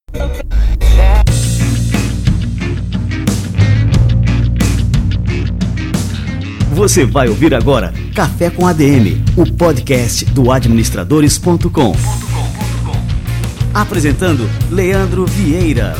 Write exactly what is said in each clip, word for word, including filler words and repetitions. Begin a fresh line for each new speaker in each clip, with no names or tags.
Você vai ouvir agora Café com A D M, o podcast do administradores ponto com. Apresentando Leandro Vieira.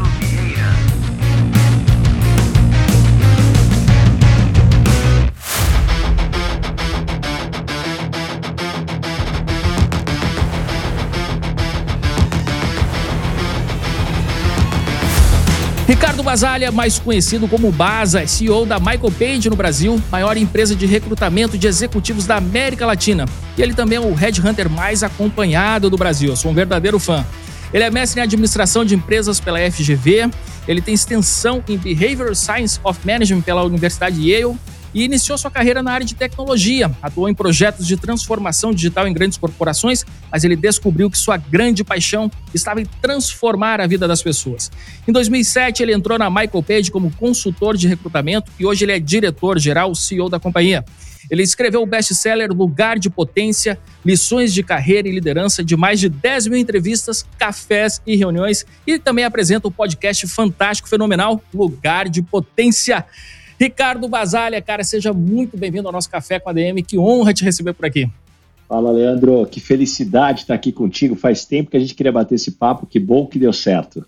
Ricardo Basalha, mais conhecido como Baza, C E O da Michael Page no Brasil, maior empresa de recrutamento de executivos da América Latina. E ele também é o headhunter mais acompanhado do Brasil. Eu sou um verdadeiro fã. Ele é mestre em administração de empresas pela F G V, ele tem extensão em Behavioral Science of Management pela Universidade Yale e iniciou sua carreira na área de tecnologia. Atuou em projetos de transformação digital em grandes corporações, mas ele descobriu que sua grande paixão estava em transformar a vida das pessoas. Em dois mil e sete, ele entrou na Michael Page como consultor de recrutamento e hoje ele é diretor-geral, C E O da companhia. Ele escreveu o best-seller Lugar de Potência, lições de carreira e liderança de mais de dez mil entrevistas, cafés e reuniões e também apresenta o podcast fantástico, fenomenal, Lugar de Potência. Ricardo Basalha, cara, seja muito bem-vindo ao nosso Café com A D M. Que honra te receber por aqui.
Fala, Leandro. Que felicidade estar aqui contigo. Faz tempo que a gente queria bater esse papo. Que bom que deu certo.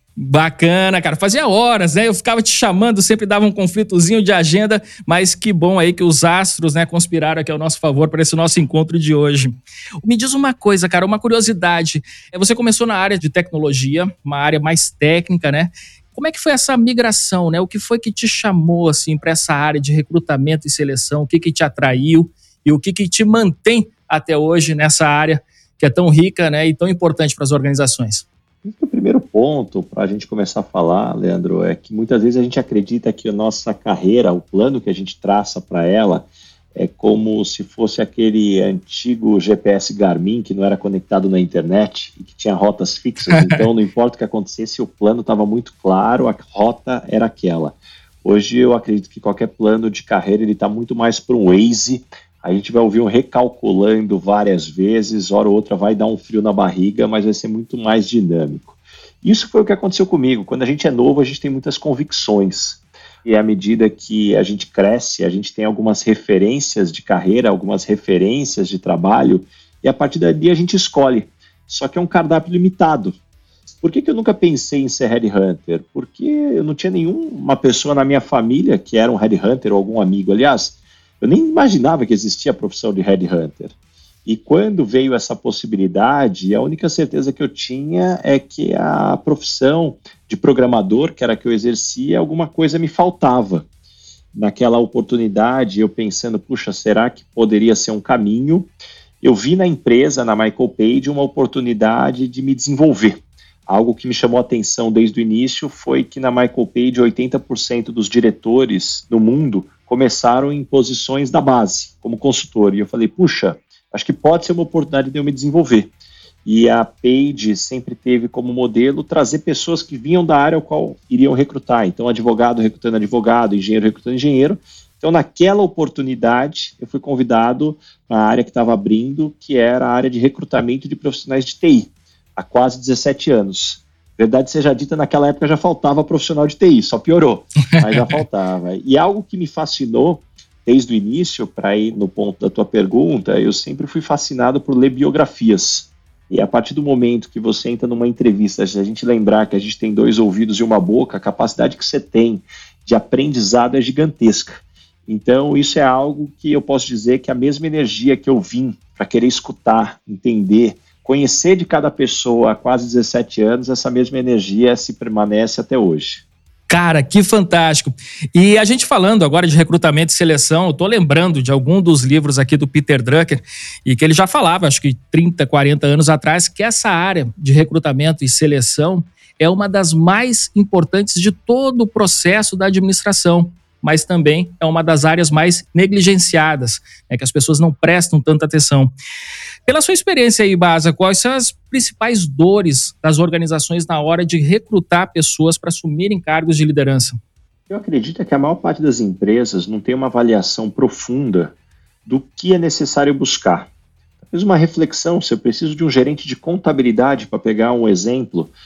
Bacana, cara. Fazia horas, né? Eu ficava te chamando, sempre dava um conflitozinho de agenda, mas que bom aí que os astros, né, conspiraram aqui ao nosso favor para esse nosso encontro de hoje. Me diz uma coisa, cara, uma curiosidade. Você começou na área de tecnologia, uma área mais técnica, né? Como é que foi essa migração, né? O que foi que te chamou, assim, para essa área de recrutamento e seleção? O que que te atraiu e o que que te mantém até hoje nessa área que é tão rica, né, e tão importante para as organizações?
O primeiro ponto para a gente começar a falar, Leandro, é que muitas vezes a gente acredita que a nossa carreira, o plano que a gente traça para ela, é como se fosse aquele antigo G P S Garmin que não era conectado na internet e que tinha rotas fixas, então não importa o que acontecesse, o plano estava muito claro, a rota era aquela. Hoje eu acredito que qualquer plano de carreira ele está muito mais para um Waze, a gente vai ouvir um recalculando várias vezes, hora ou outra vai dar um frio na barriga, mas vai ser muito mais dinâmico. Isso foi o que aconteceu comigo. Quando a gente é novo, a gente tem muitas convicções. E à medida que a gente cresce, a gente tem algumas referências de carreira, algumas referências de trabalho, e a partir dali a gente escolhe. Só que é um cardápio limitado. Por que que eu nunca pensei em ser headhunter? Porque eu não tinha nenhuma pessoa na minha família que era um headhunter ou algum amigo. Aliás, eu nem imaginava que existia a profissão de headhunter. E quando veio essa possibilidade, a única certeza que eu tinha é que a profissão de programador, que era a que eu exercia, alguma coisa me faltava. Naquela oportunidade, eu pensando, puxa, será que poderia ser um caminho? Eu vi na empresa, na Michael Page, uma oportunidade de me desenvolver. Algo que me chamou a atenção desde o início foi que na Michael Page, oitenta por cento dos diretores no mundo começaram em posições da base, como consultor. E eu falei, puxa, acho que pode ser uma oportunidade de eu me desenvolver. E a Page sempre teve como modelo trazer pessoas que vinham da área ao qual iriam recrutar. Então, advogado recrutando advogado, engenheiro recrutando engenheiro. Então, naquela oportunidade, eu fui convidado para a área que estava abrindo, que era a área de recrutamento de profissionais de T I, há quase dezessete anos. Verdade seja dita, naquela época já faltava profissional de T I, só piorou, mas já faltava. E algo que me fascinou desde o início, para ir no ponto da tua pergunta, eu sempre fui fascinado por ler biografias. E a partir do momento que você entra numa entrevista, se a gente lembrar que a gente tem dois ouvidos e uma boca, a capacidade que você tem de aprendizado é gigantesca. Então, isso é algo que eu posso dizer que a mesma energia que eu vim para querer escutar, entender, conhecer de cada pessoa há quase dezessete anos, essa mesma energia se permanece até hoje.
Cara, que fantástico. E a gente falando agora de recrutamento e seleção, eu tô lembrando de algum dos livros aqui do Peter Drucker, e que ele já falava, acho que trinta, quarenta anos atrás, que essa área de recrutamento e seleção é uma das mais importantes de todo o processo da administração, mas também é uma das áreas mais negligenciadas, né, que as pessoas não prestam tanta atenção. Pela sua experiência aí, Baza, quais são as principais dores das organizações na hora de recrutar pessoas para assumirem cargos de liderança?
Eu acredito que a maior parte das empresas não tem uma avaliação profunda do que é necessário buscar. Talvez uma reflexão, se eu preciso de um gerente de contabilidade, para pegar um exemplo,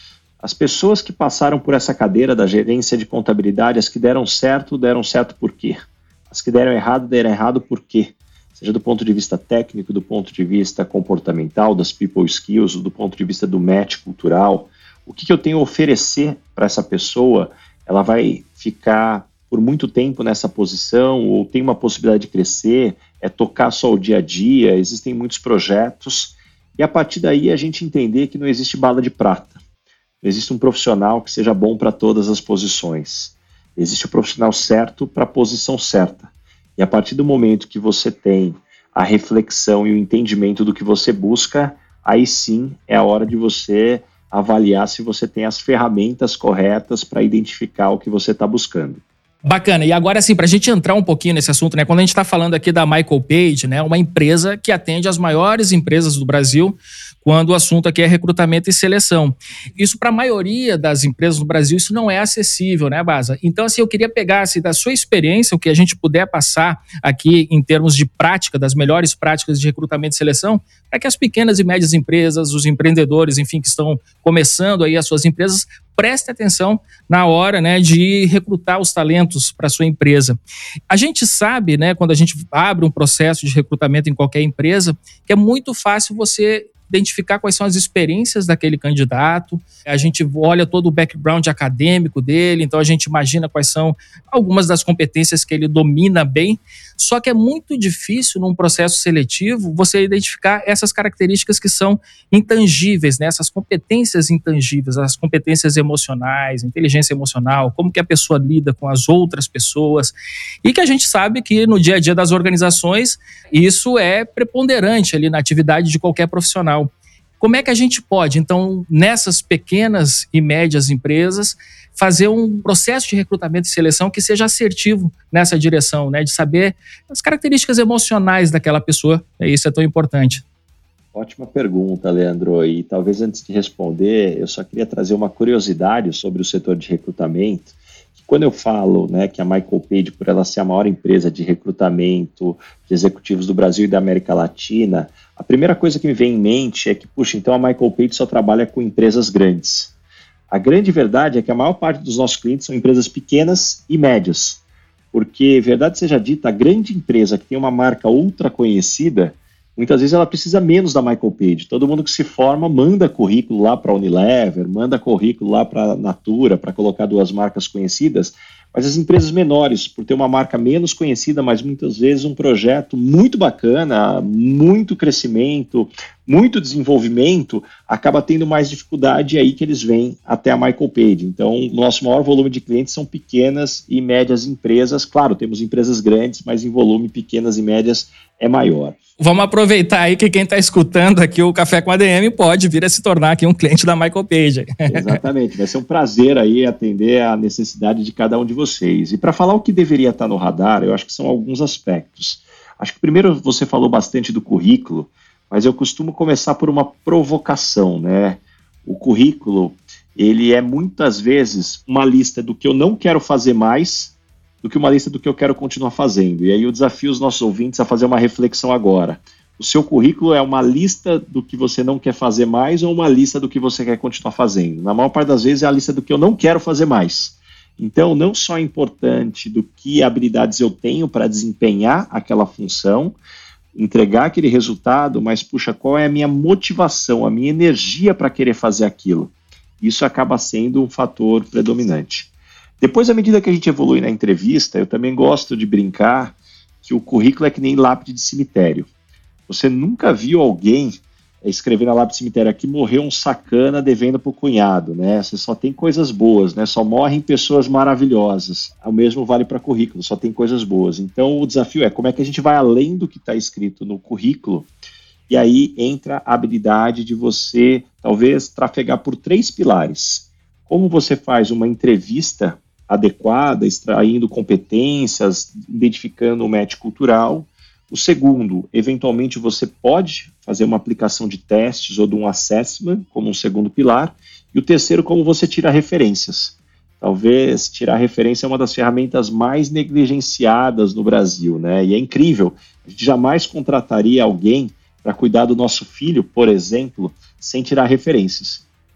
As pessoas que passaram por essa cadeira da gerência de contabilidade, as que deram certo, deram certo por quê? As que deram errado, deram errado por quê? Seja do ponto de vista técnico, do ponto de vista comportamental, das people skills, do ponto de vista do match cultural. O que, que eu tenho a oferecer para essa pessoa? Ela vai ficar por muito tempo nessa posição ou tem uma possibilidade de crescer? É tocar só o dia a dia? Existem muitos projetos. E a partir daí a gente entender que não existe bala de prata. Não existe um profissional que seja bom para todas as posições. Existe o profissional certo para a posição certa. E a partir do momento que você tem a reflexão e o entendimento do que você busca, aí sim é a hora de você avaliar se você tem as ferramentas corretas para identificar o que você está buscando.
Bacana. E agora, assim, para a gente entrar um pouquinho nesse assunto, né? Quando a gente está falando aqui da Michael Page, né? Uma empresa que atende as maiores empresas do Brasil, quando o assunto aqui é recrutamento e seleção. Isso, para a maioria das empresas do Brasil, isso não é acessível, né, Baza? Então, assim, eu queria pegar, assim, da sua experiência, o que a gente puder passar aqui em termos de prática, das melhores práticas de recrutamento e seleção, para que as pequenas e médias empresas, os empreendedores, enfim, que estão começando aí as suas empresas, preste atenção na hora, né, de recrutar os talentos para a sua empresa. A gente sabe, né, quando a gente abre um processo de recrutamento em qualquer empresa, que é muito fácil você identificar quais são as experiências daquele candidato, a gente olha todo o background acadêmico dele, então a gente imagina quais são algumas das competências que ele domina bem, só que é muito difícil num processo seletivo você identificar essas características que são intangíveis, né? Essas competências intangíveis, as competências emocionais, inteligência emocional, como que a pessoa lida com as outras pessoas, e que a gente sabe que no dia a dia das organizações isso é preponderante ali na atividade de qualquer profissional. Como é que a gente pode, então, nessas pequenas e médias empresas, fazer um processo de recrutamento e seleção que seja assertivo nessa direção, né? De saber as características emocionais daquela pessoa. Isso é tão importante.
Ótima pergunta, Leandro. E talvez antes de responder, eu só queria trazer uma curiosidade sobre o setor de recrutamento. Quando eu falo, né, que a Michael Page, por ela ser a maior empresa de recrutamento de executivos do Brasil e da América Latina, a primeira coisa que me vem em mente é que, puxa, então a Michael Page só trabalha com empresas grandes. A grande verdade é que a maior parte dos nossos clientes são empresas pequenas e médias, porque, verdade seja dita, a grande empresa que tem uma marca ultra conhecida, muitas vezes ela precisa menos da Michael Page. Todo mundo que se forma manda currículo lá para a Unilever, manda currículo lá para a Natura, para colocar duas marcas conhecidas, mas as empresas menores, por ter uma marca menos conhecida, mas muitas vezes um projeto muito bacana, muito crescimento, muito desenvolvimento, acaba tendo mais dificuldade, e aí que eles vêm até a Michael Page. Então, o nosso maior volume de clientes são pequenas e médias empresas. Claro, temos empresas grandes, mas em volume pequenas e médias é maior.
Vamos aproveitar aí que quem está escutando aqui o Café com A D M pode vir a se tornar aqui um cliente da Michael Page.
Exatamente, vai ser um prazer aí atender a necessidade de cada um de vocês. E para falar o que deveria estar no radar, eu acho que são alguns aspectos. Acho que primeiro você falou bastante do currículo, mas eu costumo começar por uma provocação, né? O currículo, ele é muitas vezes uma lista do que eu não quero fazer mais, do que uma lista do que eu quero continuar fazendo. E aí eu desafio os nossos ouvintes a fazer uma reflexão agora. O seu currículo é uma lista do que você não quer fazer mais ou uma lista do que você quer continuar fazendo? Na maior parte das vezes é a lista do que eu não quero fazer mais. Então, não só é importante do que habilidades eu tenho para desempenhar aquela função, entregar aquele resultado, mas, puxa, qual é a minha motivação, a minha energia para querer fazer aquilo? Isso acaba sendo um fator predominante. Depois, à medida que a gente evolui na entrevista, eu também gosto de brincar que o currículo é que nem lápide de cemitério. Você nunca viu alguém escrever na lápide de cemitério aqui morreu um sacana devendo para o cunhado, né? Você só tem coisas boas, né? Só morrem pessoas maravilhosas. O mesmo vale para currículo, só tem coisas boas. Então, o desafio é como é que a gente vai além do que está escrito no currículo, e aí entra a habilidade de você, talvez, trafegar por três pilares. Como você faz uma entrevista adequada, extraindo competências, identificando o match cultural. O segundo, eventualmente você pode fazer uma aplicação de testes ou de um assessment, como um segundo pilar. E o terceiro, como você tira referências. Talvez tirar referência é uma das ferramentas mais negligenciadas no Brasil, né? E é incrível, a gente jamais contrataria alguém para cuidar do nosso filho, por exemplo, sem tirar referências.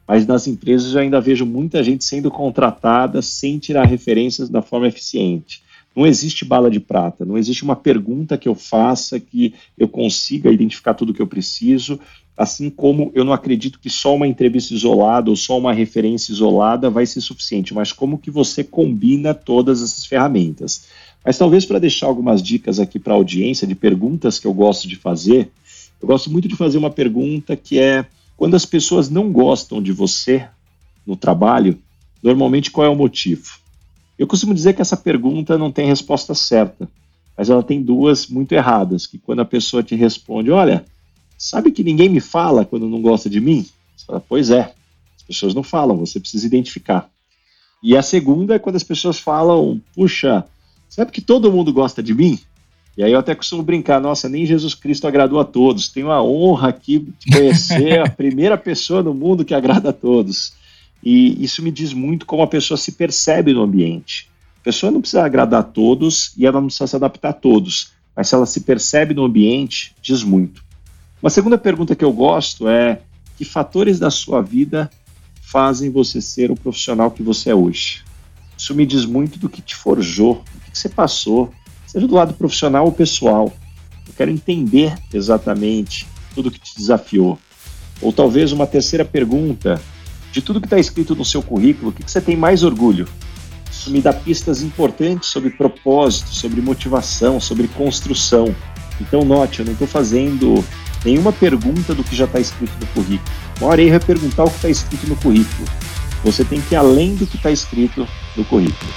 mas nas empresas eu ainda vejo muita gente sendo contratada sem tirar referências da forma eficiente. Não existe bala de prata, não existe uma pergunta que eu faça que eu consiga identificar tudo o que eu preciso, assim como eu não acredito que só uma entrevista isolada ou só uma referência isolada vai ser suficiente, mas como que você combina todas essas ferramentas. Mas talvez para deixar algumas dicas aqui para a audiência de perguntas que eu gosto de fazer, eu gosto muito de fazer uma pergunta que é, quando as pessoas não gostam de você no trabalho, normalmente qual é o motivo? Eu costumo dizer que essa pergunta não tem resposta certa, mas ela tem duas muito erradas, que quando a pessoa te responde, olha, sabe que ninguém me fala quando não gosta de mim? Você fala, pois é, as pessoas não falam, você precisa identificar. E a segunda é quando as pessoas falam, puxa, sabe que todo mundo gosta de mim? E aí eu até costumo brincar, nossa, nem Jesus Cristo agradou a todos, tenho a honra aqui de conhecer a primeira pessoa no mundo que agrada a todos. E isso me diz muito como a pessoa se percebe no ambiente. A pessoa não precisa agradar a todos e ela não precisa se adaptar a todos, mas se ela se percebe no ambiente, diz muito. Uma segunda pergunta que eu gosto é, que fatores da sua vida fazem você ser o profissional que você é hoje? Isso me diz muito do que te forjou, do que você passou, seja do lado profissional ou pessoal. Eu quero entender exatamente tudo que te desafiou. Ou talvez uma terceira pergunta, de tudo que está escrito no seu currículo, o que você tem mais orgulho? Isso me dá pistas importantes sobre propósito, sobre motivação, sobre construção. Então note, eu não estou fazendo nenhuma pergunta do que já está escrito no currículo. O maior erro é perguntar o que está escrito no currículo. Você tem que ir além do que está escrito no currículo.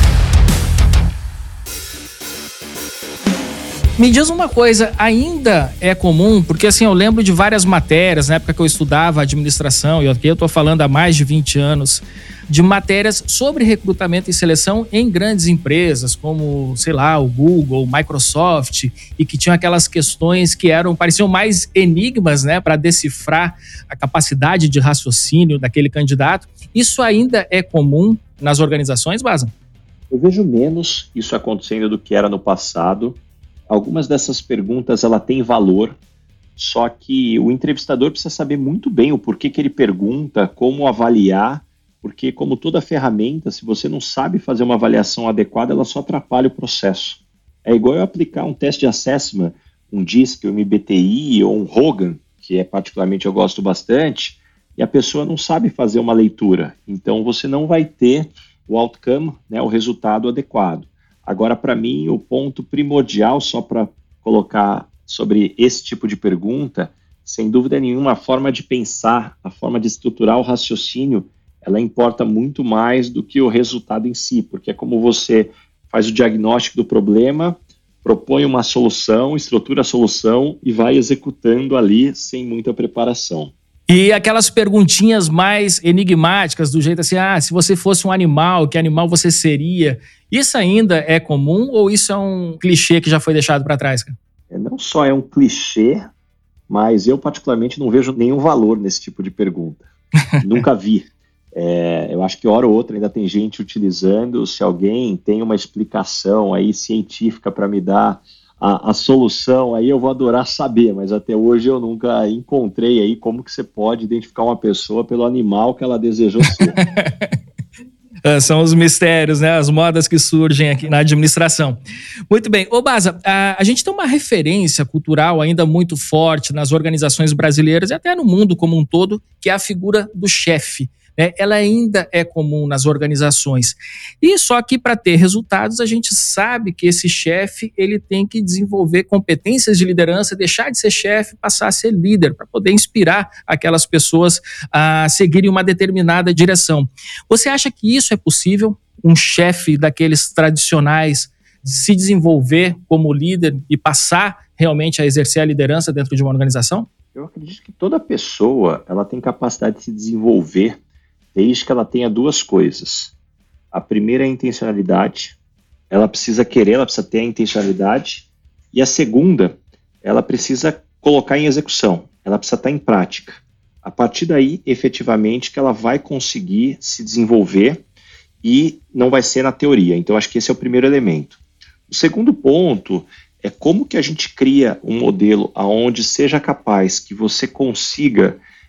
Me diz uma coisa, ainda é comum, porque assim, eu lembro de várias matérias, na época que eu estudava administração, e aqui eu estou falando há mais de vinte anos, de matérias sobre recrutamento e seleção em grandes empresas, como, sei lá, o Google, o Microsoft, e que tinham aquelas questões que eram, pareciam mais enigmas, né, para decifrar a capacidade de raciocínio daquele candidato. Isso ainda é comum nas organizações, Baza?
Eu vejo menos isso acontecendo do que era no passado. Algumas dessas perguntas ela têm valor, só que o entrevistador precisa saber muito bem o porquê que ele pergunta, como avaliar, porque como toda ferramenta, se você não sabe fazer uma avaliação adequada, ela só atrapalha o processo. É igual eu aplicar um teste de assessment, um D I S C, um M B T I ou um Hogan, que é particularmente eu gosto bastante, e a pessoa não sabe fazer uma leitura. Então você não vai ter o outcome, né, o resultado adequado. Agora, para mim, o ponto primordial, só para colocar sobre esse tipo de pergunta, sem dúvida nenhuma, a forma de pensar, a forma de estruturar o raciocínio, ela importa muito mais do que o resultado em si, porque é como você faz o diagnóstico do problema, propõe uma solução, estrutura a solução e vai executando ali sem muita preparação.
E aquelas perguntinhas mais enigmáticas, do jeito assim, ah, se você fosse um animal, que animal você seria? Isso ainda é comum ou isso é um clichê que já foi deixado para trás, cara?
É, não só é um clichê, mas eu particularmente não vejo nenhum valor nesse tipo de pergunta. Nunca vi. É, eu acho que hora ou outra ainda tem gente utilizando. Se alguém tem uma explicação aí científica para me dar A, a solução, aí eu vou adorar saber, mas até hoje eu nunca encontrei aí como que você pode identificar uma pessoa pelo animal que ela desejou ser.
São os mistérios, né? As modas que surgem aqui na administração. Muito bem. Ô, Baza, a, a gente tem uma referência cultural ainda muito forte nas organizações brasileiras e até no mundo como um todo, que é a figura do chefe. Né? Ela ainda é comum nas organizações. E só que para ter resultados, a gente sabe que esse chefe ele tem que desenvolver competências de liderança, deixar de ser chefe, passar a ser líder, para poder inspirar aquelas pessoas a seguirem uma determinada direção. Você acha que isso é possível? Um chefe daqueles tradicionais se desenvolver como líder e passar realmente a exercer a liderança dentro de uma organização?
Eu acredito que toda pessoa ela tem capacidade de se desenvolver desde que ela tenha duas coisas. A primeira é a intencionalidade. Ela precisa querer, ela precisa ter a intencionalidade. E a segunda, ela precisa colocar em execução. Ela precisa estar em prática. A partir daí, efetivamente, que ela vai conseguir se desenvolver e não vai ser na teoria. Então, acho que esse é o primeiro elemento. O segundo ponto é como que a gente cria um modelo onde seja capaz que você consiga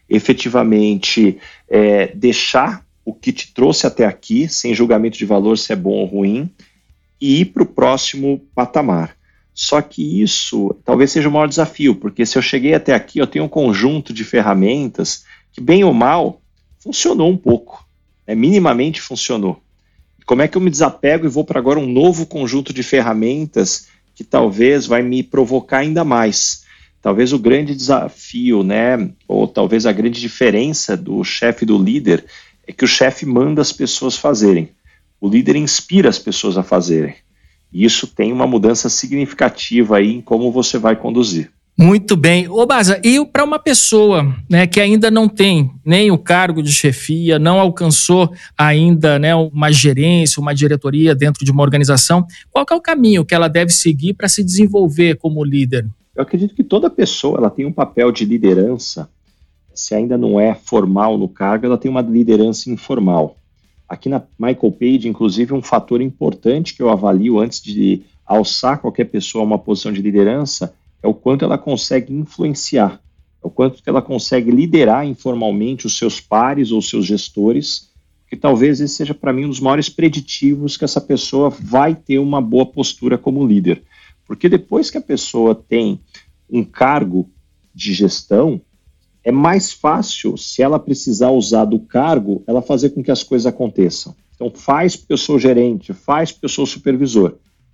efetivamente é, deixar o que te trouxe até aqui, sem julgamento de valor se é bom ou ruim, e ir para o próximo patamar. Só que isso talvez seja o maior desafio, porque se eu cheguei até aqui, eu tenho um conjunto de ferramentas que, bem ou mal, funcionou um pouco, né? Minimamente funcionou. Como é que eu me desapego e vou para agora um novo conjunto de ferramentas que talvez vai me provocar ainda mais? Talvez o grande desafio, né, ou talvez a grande diferença do chefe e do líder é que o chefe manda as pessoas fazerem. O líder inspira as pessoas a fazerem. E isso tem uma mudança significativa aí em como você vai conduzir.
Muito bem. Ô Baza, e para uma pessoa, né, que ainda não tem nem o cargo de chefia, não alcançou ainda, né, uma gerência, uma diretoria dentro de uma organização, qual que é o caminho que ela deve seguir para se desenvolver como líder?
Eu acredito que toda pessoa ela tem um papel de liderança. Se ainda não é formal no cargo, ela tem uma liderança informal. Aqui na Michael Page, inclusive, um fator importante que eu avalio antes de alçar qualquer pessoa a uma posição de liderança é o quanto ela consegue influenciar, é o quanto ela consegue liderar informalmente os seus pares ou seus gestores, que talvez esse seja para mim um dos maiores preditivos que essa pessoa vai ter uma boa postura como líder. Porque depois que a pessoa tem um cargo de gestão, é mais fácil, se ela precisar usar do cargo, ela fazer com que as coisas aconteçam. Então faz porque eu sou gerente, faz porque eu sou supervisor.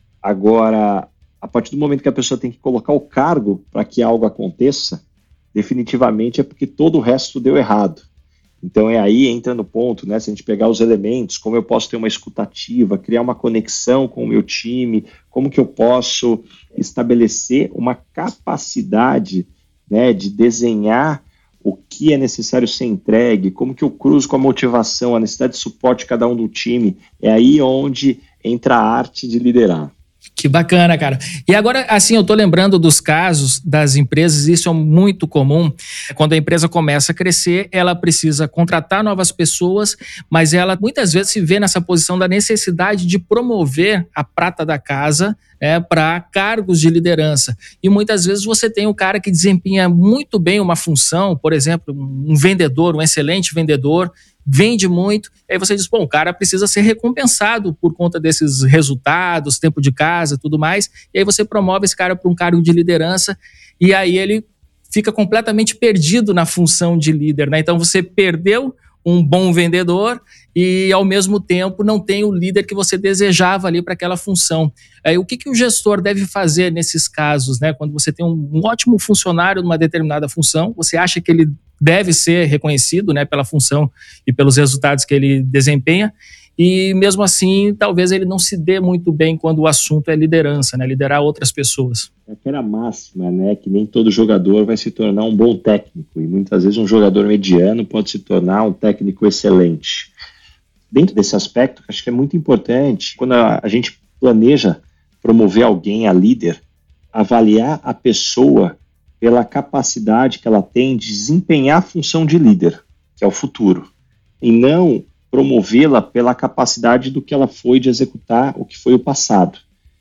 Agora, a partir do momento que a pessoa tem que colocar o cargo para que algo aconteça, definitivamente é porque todo o resto deu errado. Então é aí, entra no ponto, né? Se a gente pegar os elementos, como eu posso ter uma escutativa, criar uma conexão com o meu time, como que eu posso estabelecer uma capacidade, né, de desenhar o que é necessário ser entregue, como que eu cruzo com a motivação, a necessidade de suporte de cada um do time, é aí onde entra a arte de liderar.
Que bacana, cara. E agora, assim, eu tô lembrando dos casos das empresas, isso é muito comum. Quando a empresa começa a crescer, ela precisa contratar novas pessoas, mas ela muitas vezes se vê nessa posição da necessidade de promover a prata da casa, né, para cargos de liderança. E muitas vezes você tem um cara que desempenha muito bem uma função, por exemplo, um vendedor, um excelente vendedor, vende muito, aí você diz, bom, o cara precisa ser recompensado por conta desses resultados, tempo de casa, tudo mais, e aí você promove esse cara para um cargo de liderança, e aí ele fica completamente perdido na função de líder, né? Então você perdeu um bom vendedor e, ao mesmo tempo, não tem o líder que você desejava ali para aquela função. Aí, o que, que o gestor deve fazer nesses casos, né? Quando você tem um, um ótimo funcionário numa determinada função, você acha que ele deve ser reconhecido, né, pela função e pelos resultados que ele desempenha, e mesmo assim, talvez ele não se dê muito bem quando o assunto é liderança, né, liderar outras pessoas.
É aquela máxima, né, que nem todo jogador vai se tornar um bom técnico, e muitas vezes um jogador mediano pode se tornar um técnico excelente. Dentro desse aspecto, acho que é muito importante, quando a, a gente planeja promover alguém a líder, avaliar a pessoa pela capacidade que ela tem de desempenhar a função de líder, que é o futuro, e não promovê-la pela capacidade do que ela foi de executar o que foi o passado.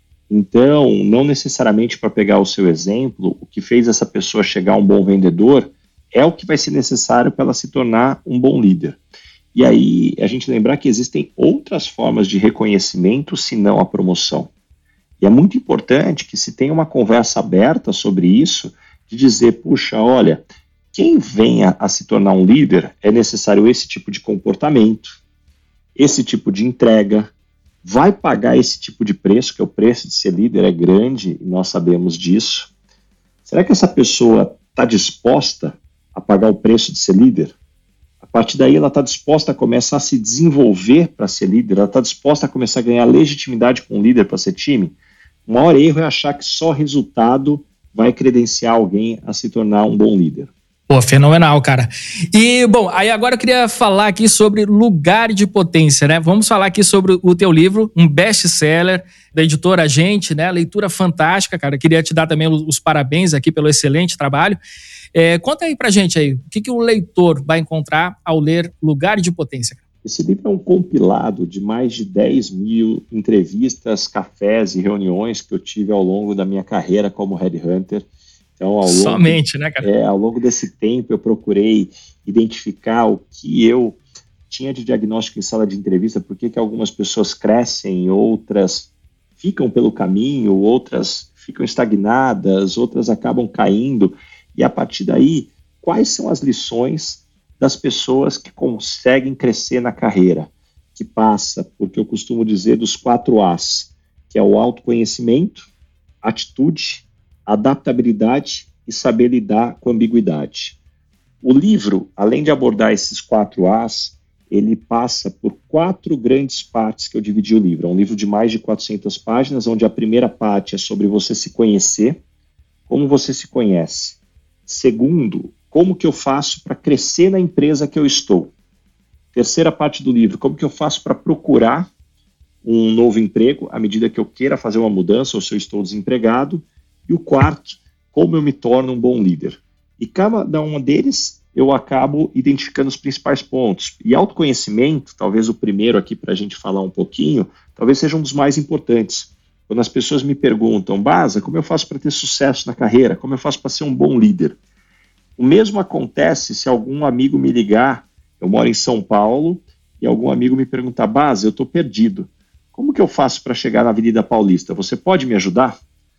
Então, não necessariamente, para pegar o seu exemplo, o que fez essa pessoa chegar a um bom vendedor é o que vai ser necessário para ela se tornar um bom líder. E aí, a gente lembrar que existem outras formas de reconhecimento, senão a promoção. E é muito importante que se tenha uma conversa aberta sobre isso, de dizer, puxa, olha, quem venha a se tornar um líder é necessário esse tipo de comportamento, esse tipo de entrega, vai pagar esse tipo de preço, que é o preço de ser líder é grande, e nós sabemos disso. Será que essa pessoa está disposta a pagar o preço de ser líder? A partir daí ela está disposta a começar a se desenvolver para ser líder, ela está disposta a começar a ganhar legitimidade com o líder para ser time? O maior erro é achar que só resultado vai credenciar alguém a se tornar um bom líder.
Pô, fenomenal, cara. E, bom, aí agora eu queria falar aqui sobre Lugar de Potência, né? Vamos falar aqui sobre o teu livro, um best-seller da editora Agente, né? Leitura fantástica, cara. Queria te dar também os parabéns aqui pelo excelente trabalho. É, conta aí pra gente aí, o que, que o leitor vai encontrar ao ler Lugar de Potência?
Esse livro é um compilado de mais de dez mil entrevistas, cafés e reuniões que eu tive ao longo da minha carreira como headhunter. Então, ao longo,
Somente, né, cara?
É, ao longo desse tempo eu procurei identificar o que eu tinha de diagnóstico em sala de entrevista, por que que algumas pessoas crescem, outras ficam pelo caminho, outras ficam estagnadas, outras acabam caindo, e a partir daí, quais são as lições das pessoas que conseguem crescer na carreira, que passa, porque eu costumo dizer, dos quatro As, que é o autoconhecimento, atitude, adaptabilidade e saber lidar com ambiguidade. O livro, além de abordar esses quatro As, ele passa por quatro grandes partes que eu dividi o livro. É um livro de mais de quatrocentas páginas, onde a primeira parte é sobre você se conhecer, como você se conhece. Segundo, como que eu faço para crescer na empresa que eu estou. Terceira parte do livro, como que eu faço para procurar um novo emprego à medida que eu queira fazer uma mudança ou se eu estou desempregado. E o quarto, como eu me torno um bom líder. E cada um deles eu acabo identificando os principais pontos. E autoconhecimento, talvez o primeiro aqui para a gente falar um pouquinho, talvez seja um dos mais importantes. Quando as pessoas me perguntam, Baza, como eu faço para ter sucesso na carreira? Como eu faço para ser um bom líder? O mesmo acontece se algum amigo me ligar, eu moro em São Paulo, e algum amigo me perguntar, Baza, eu estou perdido. Como que eu faço para chegar na Avenida Paulista? Você pode me ajudar?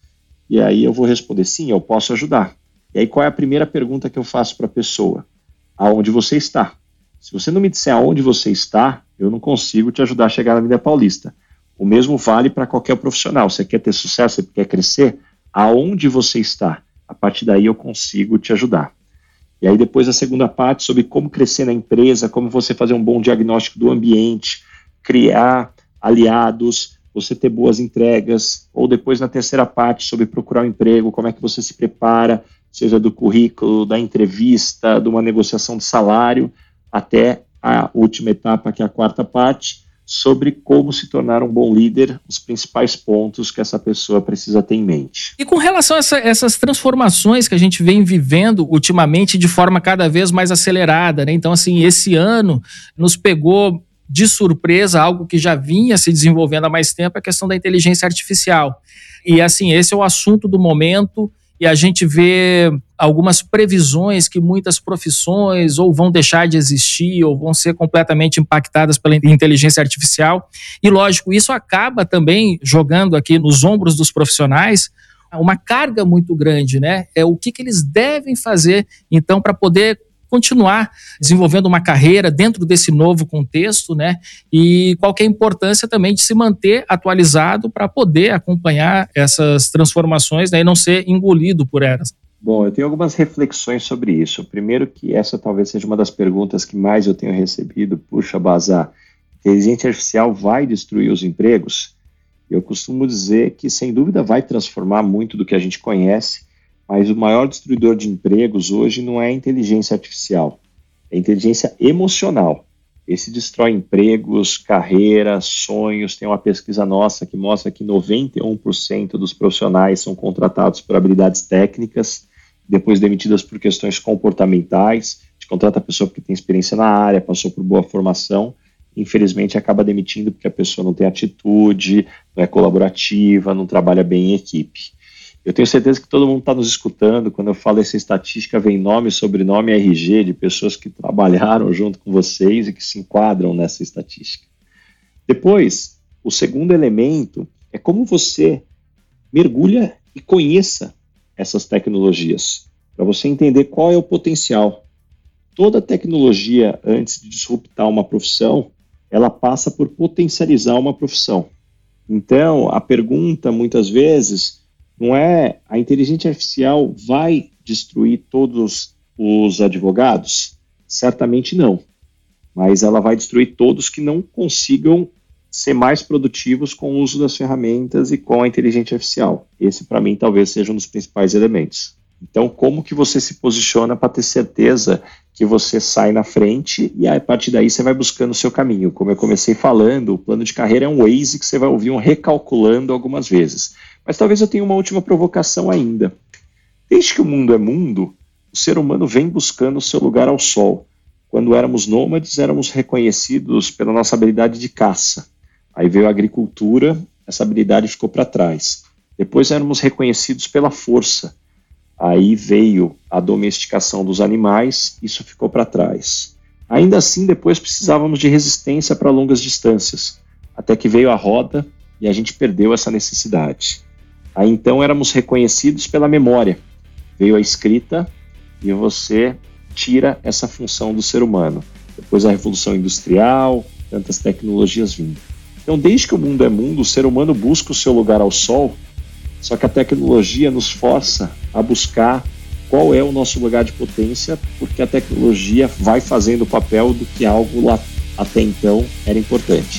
E aí eu vou responder, sim, eu posso ajudar. E aí qual é a primeira pergunta que eu faço para a pessoa? Aonde você está? Se você não me disser aonde você está, eu não consigo te ajudar a chegar na Avenida Paulista. O mesmo vale para qualquer profissional. Você quer ter sucesso, você quer crescer? Aonde você está? A partir daí eu consigo te ajudar. E aí depois a segunda parte sobre como crescer na empresa, como você fazer um bom diagnóstico do ambiente, criar aliados, você ter boas entregas, ou depois na terceira parte sobre procurar um emprego, como é que você se prepara, seja do currículo, da entrevista, de uma negociação de salário, até a última etapa, que é a quarta parte, sobre como se tornar um bom líder, os principais pontos que essa pessoa precisa ter em mente.
E com relação a essa, essas transformações que a gente vem vivendo ultimamente de forma cada vez mais acelerada, né? Então, assim, esse ano nos pegou de surpresa algo que já vinha se desenvolvendo há mais tempo, a questão da inteligência artificial. E, assim, esse é o assunto do momento, e a gente vê algumas previsões que muitas profissões ou vão deixar de existir ou vão ser completamente impactadas pela inteligência artificial. E, lógico, isso acaba também jogando aqui nos ombros dos profissionais uma carga muito grande, né? É o que, que eles devem fazer, então, para poder continuar desenvolvendo uma carreira dentro desse novo contexto, né? E qual que é a importância também de se manter atualizado para poder acompanhar essas transformações, né, e não ser engolido por elas.
Bom, eu tenho algumas reflexões sobre isso. Primeiro que essa talvez seja uma das perguntas que mais eu tenho recebido. Puxa, Baza, inteligência artificial vai destruir os empregos? Eu costumo dizer que, sem dúvida, vai transformar muito do que a gente conhece, mas o maior destruidor de empregos hoje não é a inteligência artificial, é a inteligência emocional. Esse destrói empregos, carreiras, sonhos. Tem uma pesquisa nossa que mostra que noventa e um por cento dos profissionais são contratados por habilidades técnicas, depois demitidas por questões comportamentais. A gente contrata a pessoa porque tem experiência na área, passou por boa formação, infelizmente acaba demitindo porque a pessoa não tem atitude, não é colaborativa, não trabalha bem em equipe. Eu tenho certeza que todo mundo está nos escutando. Quando eu falo essa estatística, vem nome, sobrenome e R G de pessoas que trabalharam junto com vocês e que se enquadram nessa estatística. Depois, o segundo elemento é como você mergulha e conheça essas tecnologias, para você entender qual é o potencial. Toda tecnologia, antes de disruptar uma profissão, ela passa por potencializar uma profissão. Então, a pergunta, muitas vezes, não é a inteligência artificial vai destruir todos os advogados? Certamente não. Mas ela vai destruir todos que não consigam ser mais produtivos com o uso das ferramentas e com a inteligência artificial. Esse, para mim, talvez seja um dos principais elementos. Então, como que você se posiciona para ter certeza que você sai na frente e a partir daí você vai buscando o seu caminho? Como eu comecei falando, o plano de carreira é um Waze que você vai ouvir um recalculando algumas vezes. Mas talvez eu tenha uma última provocação ainda. Desde que o mundo é mundo, o ser humano vem buscando o seu lugar ao sol. Quando éramos nômades, éramos reconhecidos pela nossa habilidade de caça. Aí veio a agricultura, essa habilidade ficou para trás. Depois éramos reconhecidos pela força. Aí veio a domesticação dos animais, isso ficou para trás. Ainda assim, depois precisávamos de resistência para longas distâncias, até que veio a roda e a gente perdeu essa necessidade. Aí então éramos reconhecidos pela memória. Veio a escrita e você tira essa função do ser humano. Depois a Revolução Industrial, tantas tecnologias vindo. Então, desde que o mundo é mundo, o ser humano busca o seu lugar ao sol, só que a tecnologia nos força a buscar qual é o nosso lugar de potência, porque a tecnologia vai fazendo o papel do que algo lá até então era importante.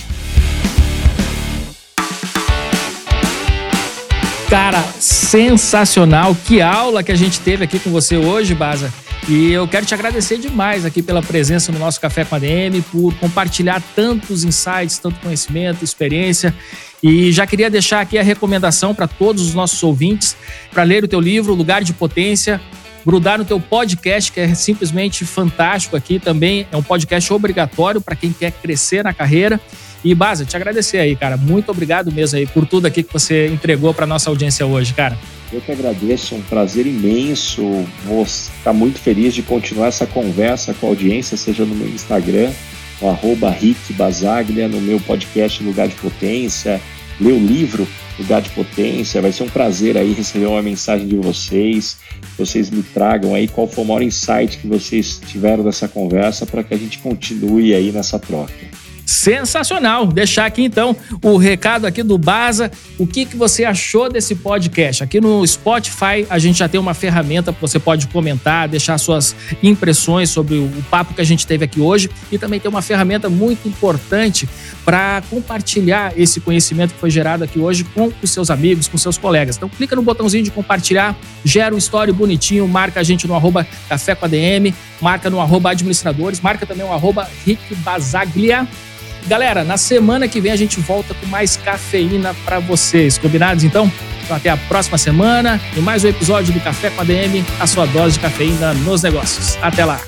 Cara, sensacional! Que aula que a gente teve aqui com você hoje, Baza. E eu quero te agradecer demais aqui pela presença no nosso Café com a D M, por compartilhar tantos insights, tanto conhecimento, experiência. E já queria deixar aqui a recomendação para todos os nossos ouvintes para ler o teu livro, Lugar de Potência, grudar no teu podcast, que é simplesmente fantástico aqui. Também é um podcast obrigatório para quem quer crescer na carreira. E, Baza, te agradecer aí, cara. Muito obrigado mesmo aí por tudo aqui que você entregou para nossa audiência hoje, cara.
Eu que agradeço, é um prazer imenso. Vou estar muito feliz de continuar essa conversa com a audiência, seja no meu Instagram, no arroba Rick Basaglia, no meu podcast Lugar de Potência, ler o livro Lugar de Potência. Vai ser um prazer aí receber uma mensagem de vocês, que vocês me tragam aí qual foi o maior insight que vocês tiveram dessa conversa para que a gente continue aí nessa troca.
Sensacional! Deixar aqui então o recado aqui do Baza, o que, que você achou desse podcast. Aqui no Spotify a gente já tem uma ferramenta que você pode comentar, deixar suas impressões sobre o papo que a gente teve aqui hoje, e também tem uma ferramenta muito importante para compartilhar esse conhecimento que foi gerado aqui hoje com os seus amigos, com seus colegas. Então clica no botãozinho de compartilhar, gera um story bonitinho, marca a gente no arroba Café com a D M, marca no arroba Administradores, marca também o arroba Rick Basaglia. Galera, na semana que vem a gente volta com mais cafeína para vocês, combinados então? Então até a próxima semana e mais um episódio do Café com a D M, a sua dose de cafeína nos negócios. Até lá!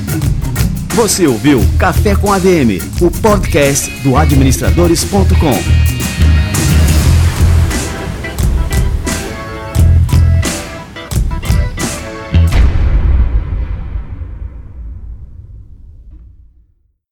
Você ouviu Café com A D M, o podcast do administradores ponto com.